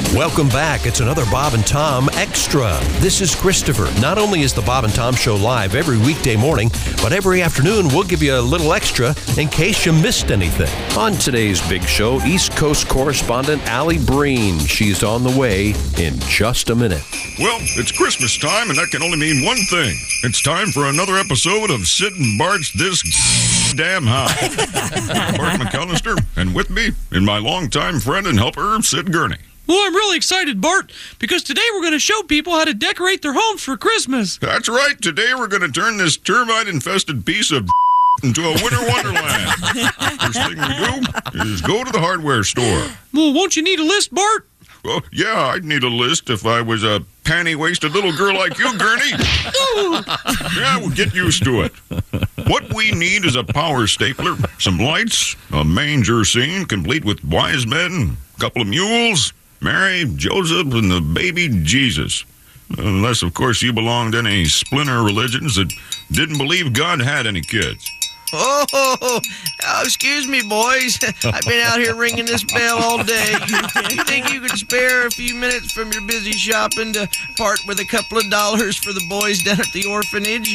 Welcome back. It's another Bob and Tom Extra. This is Christopher. Not only is the Bob and Tom Show live every weekday morning, but every afternoon we'll give you a little extra in case you missed anything. On today's big show, East Coast correspondent Allie Breen. She's on the way in just a minute. Well, it's Christmas time, and that can only mean one thing. It's time for another episode of Sid and Bart's This Damn House. Bart McAllister, and with me, and my longtime friend and helper, Sid Gurney. Well, I'm really excited, Bart, because today we're going to show people how to decorate their homes for Christmas. That's right. Today we're going to turn this termite-infested piece of into a winter wonderland. First thing we do is go to the hardware store. Well, won't you need a list, Bart? Well, yeah, I'd need a list if I was a panty-waisted little girl like you, Gurney. Yeah, we'll get used to it. What we need is a power stapler, some lights, a manger scene complete with wise men, a couple of mules, Mary, Joseph, and the baby Jesus. Unless, of course, you belonged to any splinter religions that didn't believe God had any kids. Oh, excuse me, boys. I've been out here ringing this bell all day. You think you could spare a few minutes from your busy shopping to part with a couple of dollars for the boys down at the orphanage?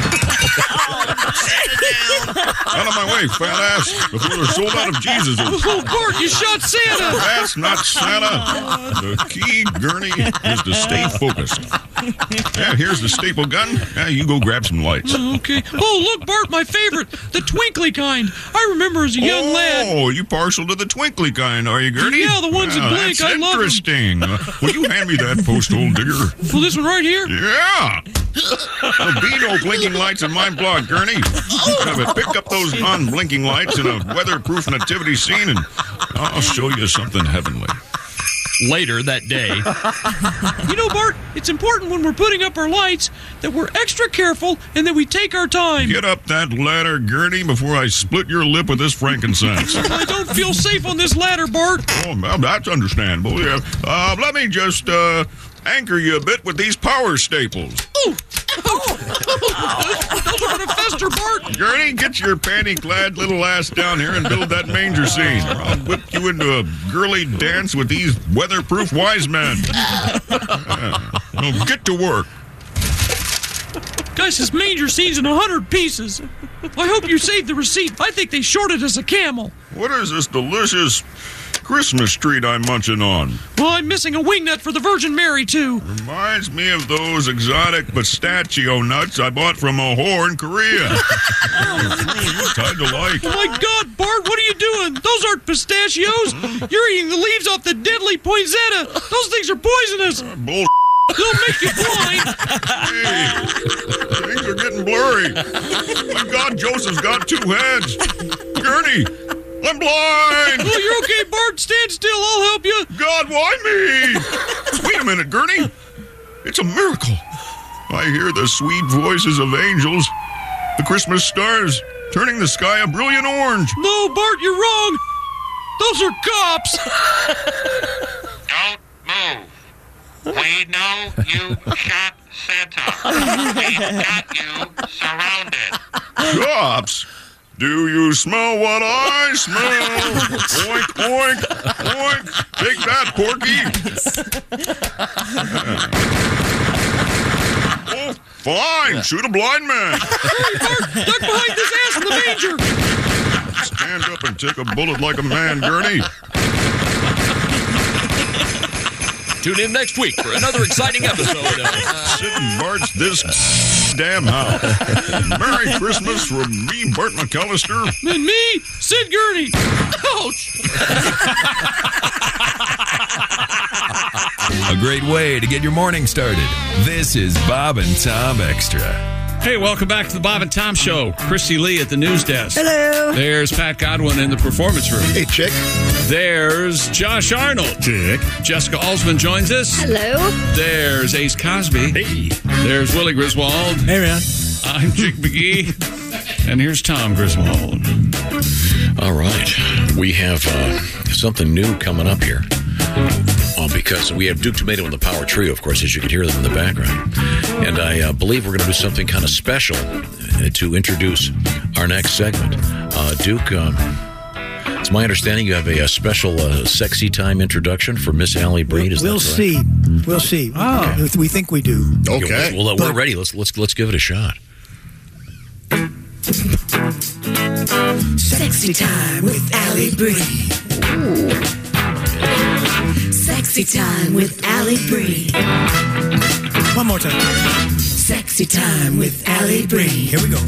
Out of my way, fat ass, before they're sold out of Jesus. Oh, Bart, you shot Santa. That's not Santa. The key, Gurney, is to stay focused. Yeah, here's the staple gun. Yeah, you go grab some lights. Okay. Oh, look, Bart, my favorite, the twinkly kind. I remember as a young lad. Oh, you partial to the twinkly kind, are you, Gurney? Yeah, the ones that blink. I love them. Interesting. Will you hand me that post-hole digger? Well, this one right here? Yeah. There'll be no blinking lights in my blog, Gurney. Pick up those non-blinking lights in a weatherproof nativity scene, and I'll show you something heavenly. Later that day. You know, Bart, it's important when we're putting up our lights that we're extra careful and that we take our time. Get up that ladder, Gurney, before I split your lip with this frankincense. I don't feel safe on this ladder, Bart. Oh, well, that's understandable. Yeah. Let me just anchor you a bit with these power staples. Ooh. Those are going to fester, Bart. Gurney, get your panty-clad little ass down here and build that manger scene. Or I'll whip you into a girly dance with these weatherproof wise men. Now get to work. Guys, this manger scene's in 100 pieces. I hope you saved the receipt. I think they shorted us a camel. What is this delicious Christmas treat I'm munching on? Well, I'm missing a wingnut for the Virgin Mary, too. Reminds me of those exotic pistachio nuts I bought from a whore in Korea. You're kind of like. Oh, my God, Bart, what are you doing? Those aren't pistachios. You're eating the leaves off the deadly poinsettia. Those things are poisonous. Bull. They'll make you blind. Hey, things are getting blurry. My God, Joseph's got two heads. Gurney, I'm blind. Oh, you're okay, Bart. Stand still. I'll help you. God, why me? Wait a minute, Gurney. It's a miracle. I hear the sweet voices of angels, the Christmas stars, turning the sky a brilliant orange. No, Bart, you're wrong. Those are cops. Don't move. We know you shot Santa. We've got you surrounded. Cops? Do you smell what I smell? Oink, oink, oink. Take that, Porky. Oh, fine. Shoot a blind man. Hurry, Bart. Duck behind this ass in the manger. Stand up and take a bullet like a man, Gurney. Tune in next week for another exciting episode of Sid and Bart's This Damn House. Merry Christmas from me, Bart McAllister. And me, Sid Gurney. Ouch. A great way to get your morning started. This is Bob and Tom Extra. Hey, welcome back to the Bob and Tom Show. Christy Lee at the news desk. Hello. There's Pat Godwin in the performance room. Hey, chick. There's Josh Arnold. Chick. Jessica Alsman joins us. Hello. There's Ace Cosby. Hey. There's Willie Griswold. Hey, man. I'm Jake McGee. And here's Tom Griswold. All right. We have something new coming up here. Because we have Duke Tomato and the Power Trio, of course, as you can hear them in the background. And I believe we're going to do something kind of special to introduce our next segment. Duke, It's my understanding you have a special sexy time introduction for Miss Allie Breed. Is We'll that correct? see. We'll see. Oh. We think we do. Okay. Well, we're ready. Let's give it a shot. Sexy time with Allie Breed. Sexy time with Allie Breed. One more time. Sexy time with Allie Breed. Here we go.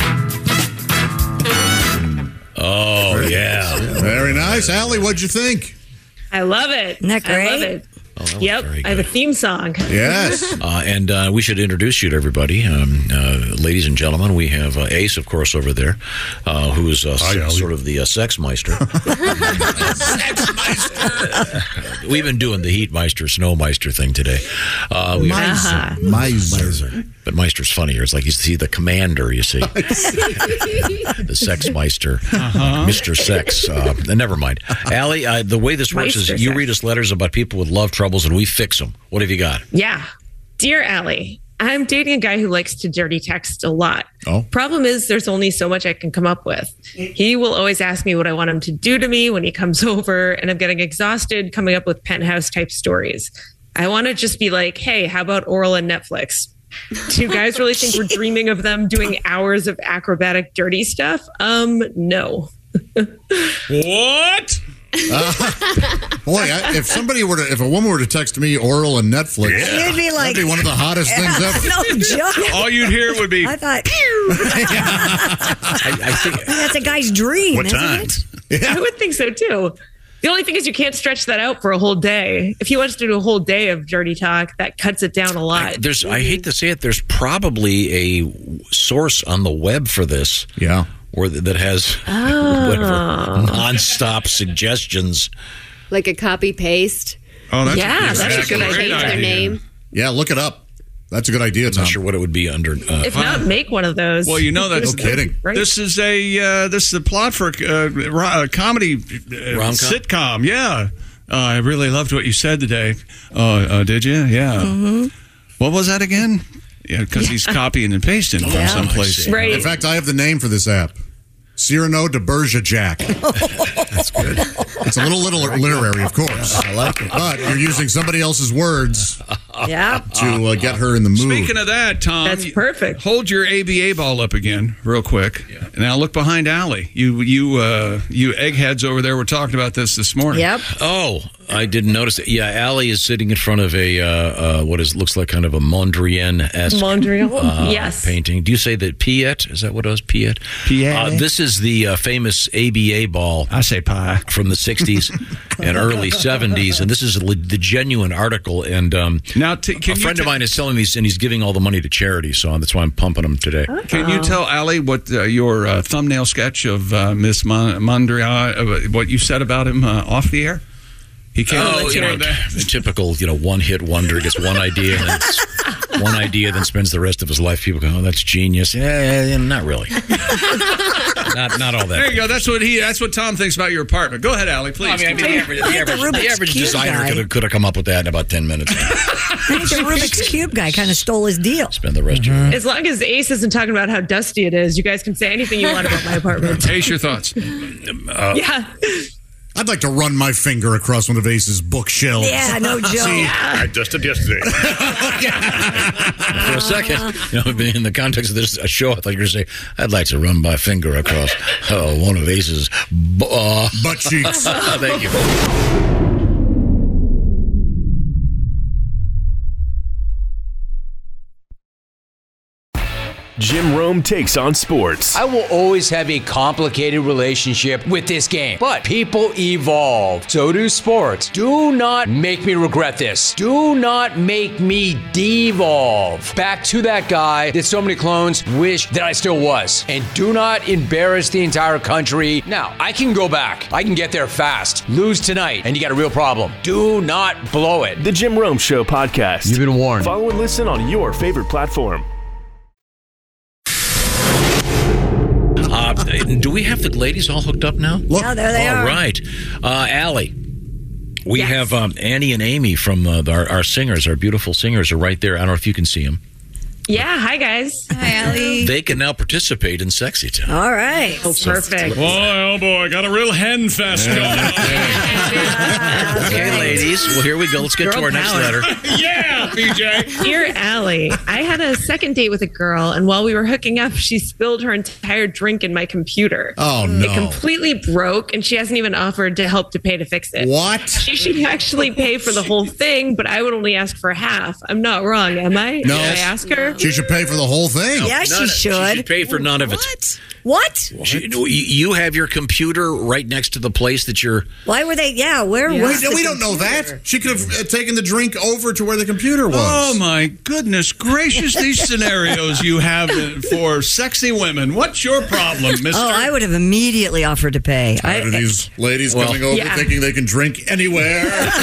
Oh, yeah. Very nice. Allie, what'd you think? I love it. Isn't that great? I love it. Oh, that was Yep, very I have a good. theme song. Yes. And we should introduce you to everybody. Ladies and gentlemen, we have Ace, of course, over there, who is sort of the sex meister. Sex meister! We've been doing the Heat Meister, Snow Meister thing today. Miser. But Meister's funnier. It's like he's the commander, you see. The Sex Meister. Mr. Sex. Never mind. Allie, the way this works Meister is you Sex. read us letters about people with love troubles and we fix them. What have you got? Yeah. Dear Allie, I'm dating a guy who likes to dirty text a lot. Oh. Problem is, there's only so much I can come up with. He will always ask me what I want him to do to me when he comes over, and I'm getting exhausted coming up with penthouse type stories. I want to just be like, hey, how about oral and Netflix? Do you guys really think we're dreaming of them doing hours of acrobatic dirty stuff? No. What? Boy, if a woman were to text me oral and Netflix, You'd be like, that'd be one of the hottest things ever. no joke. All you'd hear would be, I thought I think that's a guy's dream. What isn't time? it? I would think so too. The only thing is you can't stretch that out for a whole day. If he wants to do a whole day of dirty talk, that cuts it down a lot. I hate to say it, there's probably a source on the web for this. Yeah. Or that has whatever nonstop suggestions. Like a copy paste. oh, that's Yeah, that's a good Change idea. their name. Yeah, look it up. That's a good idea, I'm Tom. not sure what it would be under. If not, make one of those. Well, you know that's No kidding. Right. This is the plot for a comedy sitcom. Yeah, I really loved what you said today. Did you? Yeah. Mm-hmm. What was that again? Yeah, because he's copying and pasting from someplace. Right. In fact, I have the name for this app. Cyrano de Bergerac. That's good. It's a little literary, of course. I like it. But you're using somebody else's words Yeah. to get her in the mood. Speaking of that, Tom, That's perfect. Hold your ABA ball up again, real quick. Yeah. Now look behind Allie. You eggheads over there were talking about this morning. Yep. Oh, I didn't notice it. Yeah, Allie is sitting in front of a looks like kind of a Mondrian-esque Mondrian, yes. painting. Do you say that Piet? Is that what it was? Piet? This is the famous ABA ball. I say pie. From the 60s and early 70s, and this is the genuine article. And Now, a friend of mine is selling these, and he's giving all the money to charity, so that's why I'm pumping them today. Can you tell Allie what your thumbnail sketch of Miss Mondrian, what you said about him off the air? He came. The typical, one-hit wonder, gets one idea, and then spends the rest of his life. People go, "Oh, that's genius." Yeah, not really. not all that. There you go. That's what Tom thinks about your apartment. Go ahead, Allie, please. The average designer could have come up with that in about 10 minutes. I think the Rubik's Cube guy kind of stole his deal. Spend the rest of your life. As long as Ace isn't talking about how dusty it is, you guys can say anything you want about my apartment. Ace, your thoughts? Yeah. I'd like to run my finger across one of Ace's bookshelves. Yeah, no joke. I dusted yesterday. For a second, in the context of this show, I thought you were going to say, I'd like to run my finger across one of Ace's butt cheeks. Thank you. Jim Rome takes on sports. I will always have a complicated relationship with this game, but people evolve. So do sports. Do not make me regret this. Do not make me devolve back to that guy that so many clones wish that I still was. And do not embarrass the entire country. Now, I can go back. I can get there fast. Lose tonight, and you got a real problem. Do not blow it. The Jim Rome Show podcast. You've been warned. Follow and listen on your favorite platform. Do we have the ladies all hooked up now? Look. No, there they are. All right. Allie, we have Annie and Amy from our singers, our beautiful singers are right there. I don't know if you can see them. Yeah, hi guys. Hi, Allie. They can now participate in Sexy Time. All right. Oh, perfect. Oh boy, got a real hen fest going on. Okay, ladies. Well, here we go. Let's get to our next letter. Yeah, BJ. Dear Allie, I had a second date with a girl, and while we were hooking up, she spilled her entire drink in my computer. Oh, no. It completely broke, and she hasn't even offered to help to pay to fix it. What? She should actually pay for the whole thing, but I would only ask for half. I'm not wrong, am I? No. Should I ask her? She should pay for the whole thing. Yeah, she She should. should pay for none of it. What? You have your computer right next to the place that you're... Why were they? Yeah, where was We don't know that. She could have taken the drink over to where the computer was. Oh my goodness gracious! These scenarios you have for sexy women. What's your problem, Mister? Oh, I would have immediately offered to pay. Tired of these ladies coming over thinking they can drink anywhere.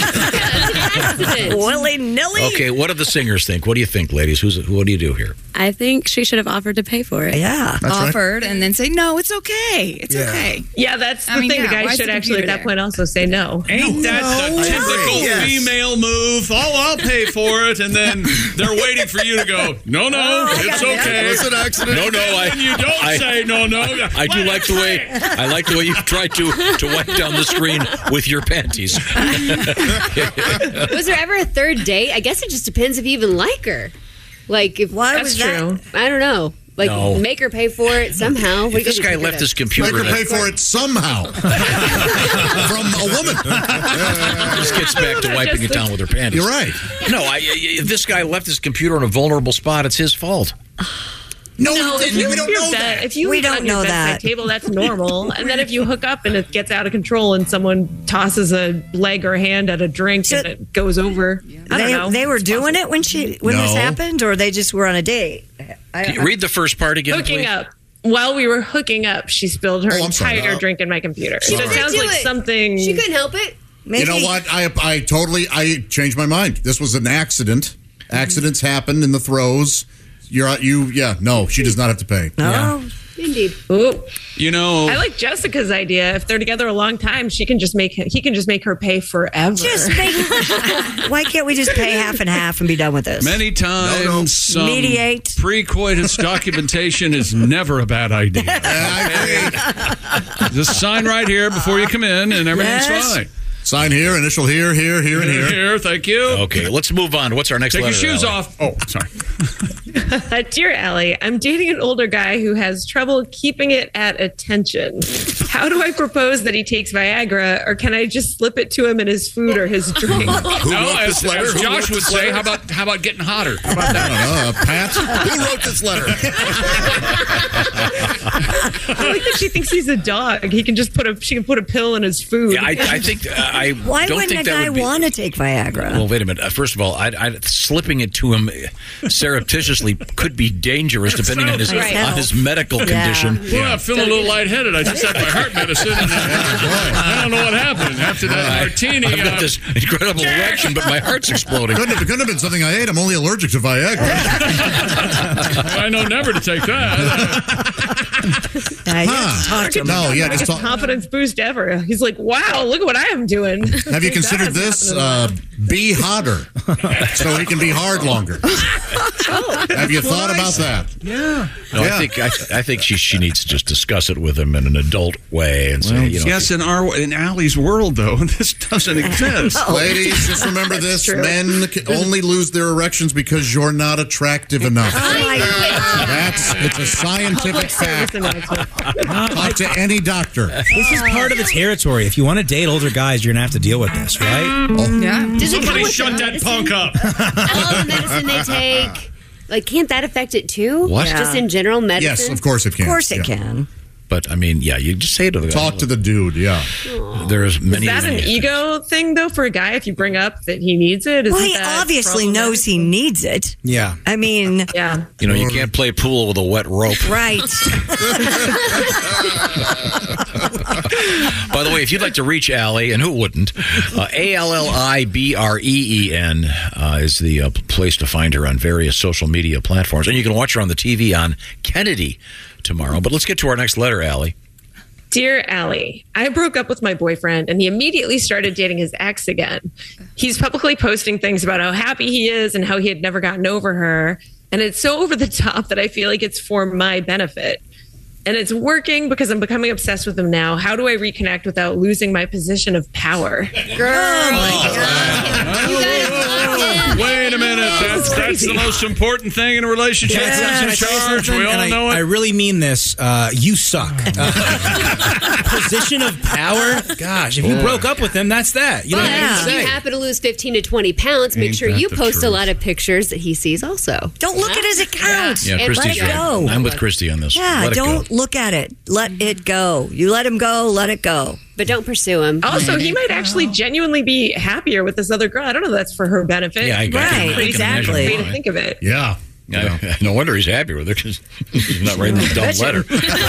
Willy-nilly. Okay, what do the singers think? What do you think, ladies? What do you do here? I think she should have offered to pay for it. Yeah. Offered and then say, no, it's okay. It's okay. Yeah, that's the thing. The guy should actually at that point also say no. Ain't that the typical female move? Oh, I'll pay for it, and then they're waiting for you to go. No, it's okay. It's an accident. No, And you don't say no. I do like the way you tried to wipe down the screen with your panties. Was there ever a third date? I guess it just depends if you even like her. Like, if why was that? I don't know. Like, make her pay for it somehow. If this guy left his computer... Make her pay for it somehow. From a woman. This gets back to wiping it down with her panties. You're right. No, if this guy left his computer in a vulnerable spot, it's his fault. No, we don't know that. If you leave it on your bedside table, that's normal. And then if you hook up and it gets out of control and someone tosses a leg or hand at a drink and it goes over, I don't know. They were doing it when this happened, or they just were on a date? Read the first part again, hooking please. up. While we were hooking up, she spilled her entire drink in my computer. So it sounds like something... She couldn't help it. Maybe. You know what? I changed my mind. This was an accident. Accidents happen in the throes. She does not have to pay. No. Yeah. Indeed. Ooh. You know, I like Jessica's idea. If they're together a long time, he can just make her pay forever. Why can't we just pay half and half and be done with this? Many times, mediate. Pre-coitus documentation is never a bad idea. Just sign right here before you come in, and everything's fine. Sign here, initial here, and here. Here, thank you. Okay, let's move on. What's our next letter? Take your shoes Allie? off. Oh, sorry. Dear Allie, I'm dating an older guy who has trouble keeping it at attention. How do I propose that he takes Viagra, or can I just slip it to him in his food or his drink? As Josh would say, how about getting hotter? How about that? Pat, who wrote this letter? I like that she thinks he's a dog. She can put a pill in his food. Yeah, I think Why wouldn't a guy want to take Viagra? Well, wait a minute. First of all, slipping it to him surreptitiously could be dangerous depending on his medical condition. Well, I'm feeling a little lightheaded. I just had my heart medicine, and I don't know what happened after that martini. I've got this incredible erection, but my heart's exploding. Couldn't have been something I ate. I'm only allergic to Viagra. I know never to take that. Just confidence boost ever. He's like, wow, look at what I am doing. Have you considered this? Be hotter, so he can be hard longer. Have you thought about that? Yeah. No, I think she needs to just discuss it with him in an adult way and say, yes, in Allie's world though, this doesn't exist. Ladies, just remember this: men can only lose their erections because you're not attractive enough. It's a scientific fact. Talk to any doctor. This is part of the territory. If you want to date older guys, you're gonna have to deal with this, right? Yeah. Somebody shut that punk up. All the medicine they take. Like, can't that affect it too? What? Just in general medicine? Yes, of course it can. Of course it can. But, I mean, you just say to the guy. Talk to the dude, yeah. There's many. Is that an ego thing, though, for a guy if you bring up that he needs it? Well, he obviously knows he needs it. Yeah. I mean... Yeah. You can't play pool with a wet rope. Right. By the way, if you'd like to reach Allie, and who wouldn't, ALLIBREEN is the place to find her on various social media platforms. And you can watch her on the TV on Kennedy tomorrow. But let's get to our next letter, Allie. Dear Allie, I broke up with my boyfriend and he immediately started dating his ex again. He's publicly posting things about how happy he is and how he had never gotten over her. And it's so over the top that I feel like it's for my benefit. And it's working because I'm becoming obsessed with him now. How do I reconnect without losing my position of power? Wait a minute. That's the most important thing in a relationship. Who's in charge? We all know it. I really mean this. You suck. Position of power? Gosh, if you broke up with him, that's that. You know what I If you happen to lose 15 to 20 pounds, make sure you post a lot of pictures that he sees also. Don't look at his account. Yeah, And let Christy's it right. go. I'm with Christy on this. Yeah, Let it don't go. look at it. Let it go. You let him go, let it go. But don't pursue him. Also, he might actually genuinely be happier with this other girl. I don't know if that's for her benefit. Yeah, I can Pretty imagine way why. to think of it. Yeah. No wonder he's happy with her because he's not writing this dumb letter.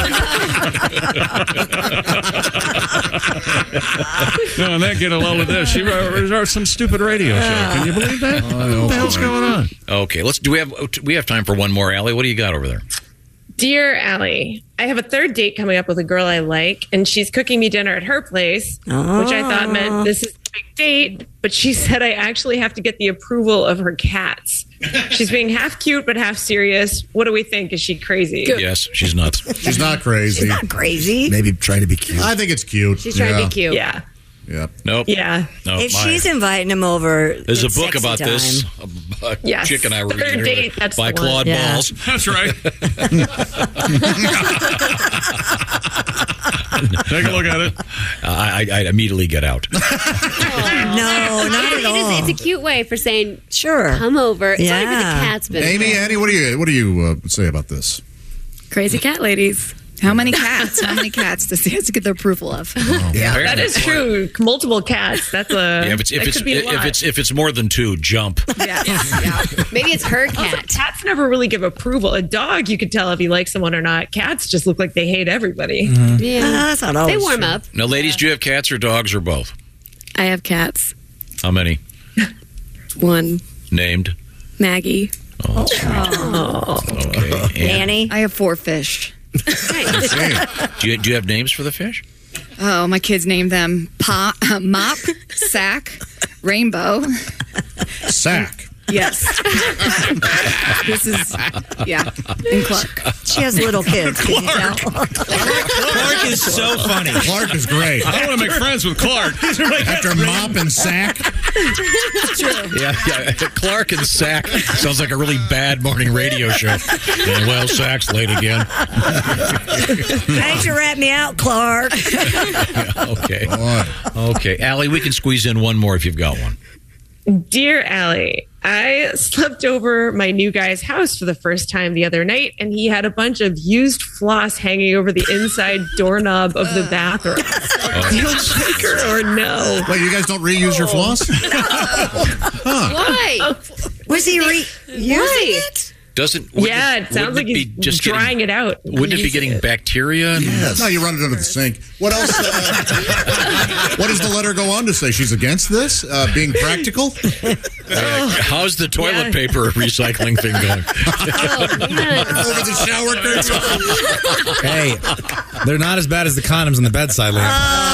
No, and then get a load of this. She wrote some stupid radio show. Can you believe that? What the hell's going on? Okay, we have time for one more, Allie? What do you got over there? Dear Allie, I have a third date coming up with a girl I like, and she's cooking me dinner at her place, which I thought meant this is a big date, but she said I actually have to get the approval of her cats. She's being half cute but half serious. What do we think? Is she crazy? Yes, she's nuts. She's not crazy. She's not crazy. Maybe trying to be cute. I think it's cute. She's trying to be cute. Yeah. Yep. Nope. Yeah. No, If she's inviting him over, there's a it's book sexy about time. this. Yes. Chick and I were Third reading date, that's by the one. Claude Yeah. Balls. That's right. Take a look at it. I immediately get out. No, not at all. It's a cute way for saying, Sure. come over. It's not even the Yeah. cat's business. Amy, Annie, what do you say about this? Crazy cat ladies. How many cats? How many cats does he have to get the approval of? Yeah, that is true. Multiple cats. That's a. Yeah, that could be a lot. if it's more than two, jump. Maybe it's her cat. Also, cats never really give approval. A dog, you could tell if he likes someone or not. Cats just look like they hate everybody. Yeah. That's not always They warm true. up. Now, ladies, do you have cats or dogs or both? I have cats. How many? One, Named? Maggie. Okay. Nanny? I have 4 fish. Do you have names for the fish? Oh, my kids named them Mop, Sack, Rainbow. Sack. Yes. This is, and Clark. She has little kids. Can you tell? Clark is so funny. Clark is great. I want to make friends with Clark. After Mop and Sack. Yeah. Clark and Sack sounds like a really bad morning radio show. Yeah, well, Sack's late again. Thanks for ratting me out, Clark. Okay. Okay. Allie, we can squeeze in one more if you've got one. Dear Allie, I slept over my new guy's house for the first time the other night, and he had a bunch of used floss hanging over the inside doorknob of the bathroom. Deal breaker or no? Wait, you guys don't reuse your floss? Why? Was he reusing it? Wouldn't It sounds like he's just drying it out. Wouldn't it be getting bacteria? Yes. No, you run it under the sink. What else? What does the letter go on to say? She's against this? Being practical? How's the toilet paper recycling thing going? Over the shower curtain? Hey, they're not as bad as the condoms on the bedside lamp.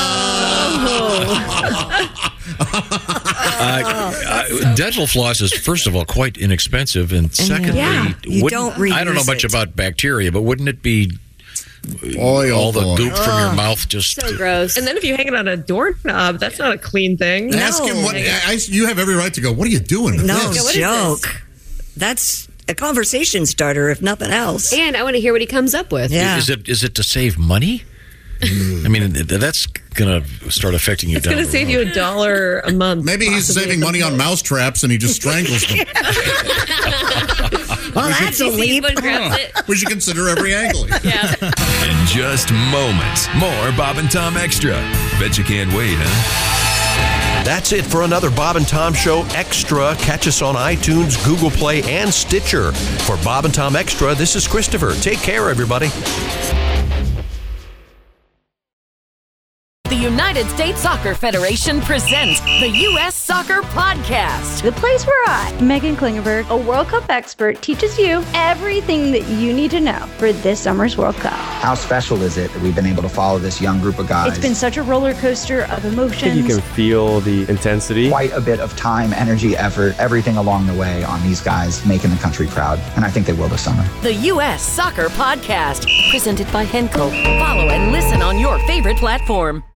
Dental floss is, first of all, quite inexpensive, and secondly, you don't reuse I don't know much it. about bacteria, but wouldn't it be oil, all the goop from your mouth just So gross. And then if you hang it on a doorknob, that's not a clean thing. Ask him what. You have every right to go, what are you doing with No this? joke. That's a conversation starter, if nothing else. And I want to hear what he comes up with. Yeah. Is it to save money? I mean, that's going to start affecting you It's down going to the save road. you $1 a month. Maybe he's possibly saving at the money on most. mouse traps and he just strangles them. Well, that's a leap. We should consider every angle. Yeah. In just moments, more Bob and Tom Extra. Bet you can't wait, huh? That's it for another Bob and Tom Show Extra. Catch us on iTunes, Google Play, and Stitcher. For Bob and Tom Extra, this is Christopher. Take care, everybody. The United States Soccer Federation presents the U.S. Soccer Podcast. The place where I, Megan Klingenberg, a World Cup expert, teaches you everything that you need to know for this summer's World Cup. How special is it that we've been able to follow this young group of guys? It's been such a roller coaster of emotions. I think you can feel the intensity. Quite a bit of time, energy, effort, everything along the way on these guys making the country proud. And I think they will this summer. The U.S. Soccer Podcast, presented by Henkel. Follow and listen on your favorite platform.